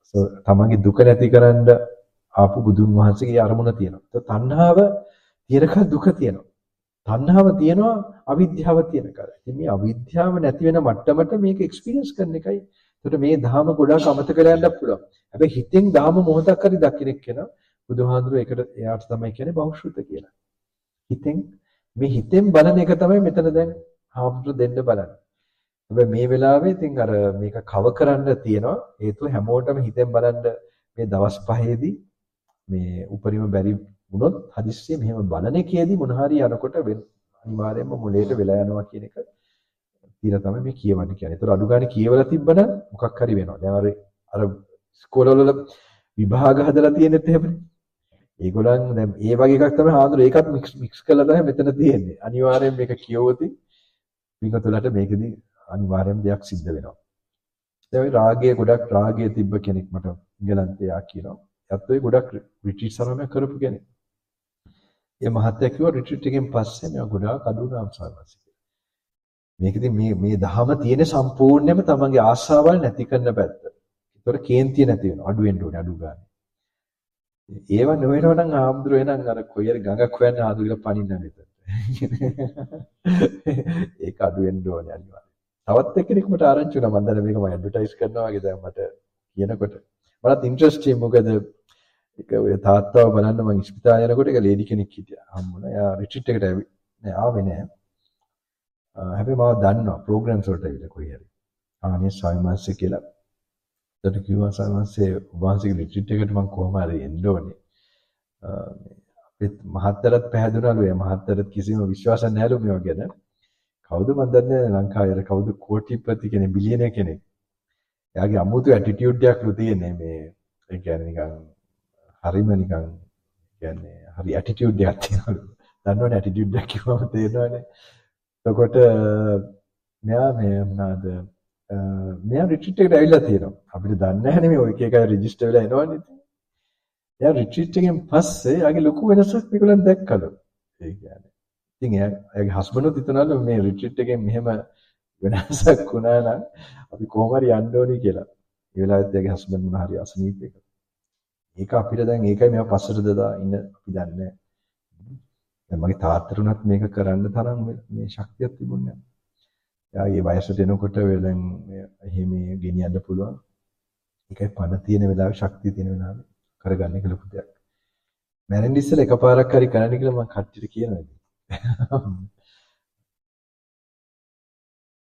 තමන්ගේ දුක නැති කරන්න ආපු බුදුන් වහන්සේගේ අරමුණ තියෙනවා. ඒක තණ්හාව තියෙනකල් දුක තියෙනවා. තණ්හාව තියෙනවා අවිද්‍යාව තියෙනකල්. ඉතින් මේ අවිද්‍යාව නැති වෙන මට්ටමට මේක එක්ස්පීරියන්ස් කරන එකයි. ඒකට මේ ධහම ගොඩක් අමතක කරලා යන්නත් පුළුවන්. හැබැයි හිතෙන් ධහම මොහොතක් හරි දකින්න කෙනා බුදුහාඳුර ඒකට එයාට තමයි කියන්නේ බෞද්ධ කියලා. හිතෙන් බලන එක තමයි මෙතන දැන් හාමුදුරු දෙන්න බලන්නේ. හැබැයි මේ වෙලාවේ ඉතින් අර මේක කව කරන්න තියෙනවා හේතුව හැමෝටම හිතෙන් බලන්න මේ දවස් පහේදී මේ උපරිම බැරි වුණොත් හදිස්සියේ මෙහෙම බලන එකේදී මොන හරි යනකොට අනිවාර්යයෙන්ම මොලේට වෙලා යනවා කියන එක තියලා තමයි මේ කියවන්නේ කියන්නේ. ඒතර අඩු ගානේ කියවලා තිබ්බනම් මොකක් හරි වෙනවා. දැන් අර ස්කෝලවල විභාග හදලා තියෙනෙත් එහෙමනේ. ඒගොල්ලන් දැන් ඒ වගේ එකක් තමයි හාමුදුර ඒකත් මික්ස් කරලා තමයි මෙතන තියෙන්නේ. අනිවාර්යයෙන් මේක කියවුවොත් විගතලට මේකෙදී අනිවාර්යයෙන්ම දෙයක් සිද්ධ වෙනවා. දැන් රාගය ගොඩක් රාගය තිබ්බ කෙනෙක් මට ඉංගලන්තේ යා කියනවා. එයාත් ඔය ගොඩක් රිට්‍රීට් සමය කරපු කෙනෙක්. ඒ මහත්තයා කිව්වා රිට්‍රීට් එකෙන් පස්සේ මම ගොඩාක් අඩුණාම් සාර්වසික. මේකෙදි මේ දහම තියෙන සම්පූර්ණයෙන්ම තමන්ගේ ආශාවල් නැති කරන පැත්ත. ඒතොර කේන්තිය නැති වෙනවා. අඩු වෙන්න ඕනේ අඩු ගන්න. ඒව නොවෙනවා නම් ආම්දුර වෙනන් අර කොයි හරි ගඟක් හොයන්න ආදුරිලා පනින්න මෙතන. ඒක අඩු වෙන්න ඕනේ අනිවාර්යයෙන්. තවත් එක්කෙනෙක් මට ආරංචි වුණා මම දැන් මේක මම ඇඩ්වර්ටයිස් කරනවා වගේ දැන් මට කියනකොට මටත් ඉන්ට්‍රස්ටිං මොකද ඒක ඔය තාත්තව බලන්න මම ඉස්පිතාලේ යනකොට ඒක ලේඩි කෙනෙක් හිටියා හම්බුණා. එයා රිට්‍රීට් එකට ආවේ නෑ. හැබැයි මම දන්නවා ප්‍රෝග්‍රෑම්ස් වලට ඇවිල්ලා කොයි හරි. ආනේ සයිමන්ස් කියලා. ඒකට කිව්වා සයිමන්ස් වහන්සේගේ රිට්‍රීට් එකට මම කොහොම හරි එන්න ඕනේ. අපිත් මහත්තරත් පැහැදුනාලු. ඒ මහත්තරත් කිසිම විශ්වාසයක් නැහැලු මේවා ගැන. කවුද මන් දන්නේ ලංකාවේ කවුද කෝටිපති කෙනෙක් බිලියනර් කෙනෙක්. එයාගේ අමුතු ඇටිටියුඩ් එකක්ලු තියෙන්නේ මේ ඒ කියන්නේ නිකන් හරිම නිකන් කියන්නේ හරි ඇටිටියුඩ් එකක් තියෙනවලු. දන්නවනේ ඇටිටියුඩ් එක කිව්වම තේරෙනවනේ. එතකොට මෙයා මේ මොනවාද මෙයා රිට්‍රීට් එකට ඇවිල්ලා තියෙනවා. අපිට දන්නේ නැහැ මේ ඔය එක එක රෙජිස්ටර් වෙලා එනවනේ ඉතින්. එයා රිට්‍රීට් එකෙන් පස්සේ යාගේ ලොකු වෙනසක් මේගොල්ලන් දැක්කලු. ඒ කියන්නේ ඉතින් එයාගේ හස්බන්ඩ්ත් හිතනවලු මේ රිට්‍රීට් එකෙන් මෙහෙම වෙනසක් වුණා නම් අපි කොහොම හරි යන්න ඕනේ කියලා. ඒ වෙලාවෙත් එයාගේ හස්බන්ඩ් මොන හරි අසනීපයක. ඒක අපිට දැන් ඒකයි මේව පස්සට දදා ඉන්න අපි දන්නේ නැහැ. දැන් මගේ තාත්තට මේක කරන්න තරම් මේ ශක්තියක් තිබුණේ නැහැ. එයාගේ වයසට එනකොට දැන් එහෙම ගෙනියන්න පුළුවන්. ඒකයි පණ තියෙන වෙලාවේ ශක්තිය තියෙන වෙලාවේ කරගන්න එක ලොකු දෙයක්. මැරෙන්න ඉස්සෙල්ලා එකපාරක් හරි කරන්න කියලා මම කට්ටියට කියනවා.